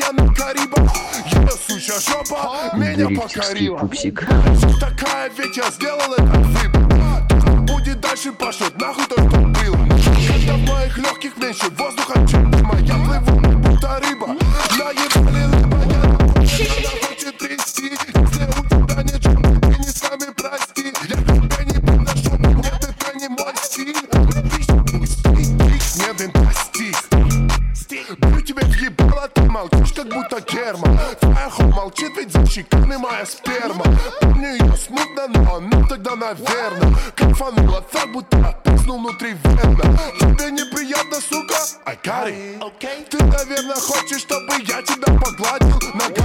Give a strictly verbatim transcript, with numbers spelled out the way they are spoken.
я на Карибах. Ее сучья жопа меня покорила. Такая, ведь я сделал этот выбор. Будет дальше пошлет нахуй то, что было. Когда в моих легких меньше воздуха, чем дыма. Я плыву, будто рыба. Наебали рыба, я она хочет трясти. Если у тебя нет чего, ты не с нами прости. Я тебя не подношу, нет, это не мой стиль. Нет, это стих. Бью тебе в ебало, ты молчишь, как будто керма. Твоя хуй молчит, ведь за щеками моя сперма. Помню ее смутно, но ну тогда наверно кайфанула так, будто писнул внутри вена. Тебе неприятно, сука? I got it. Okay. Ты, наверное, хочешь, чтобы я тебя погладил. На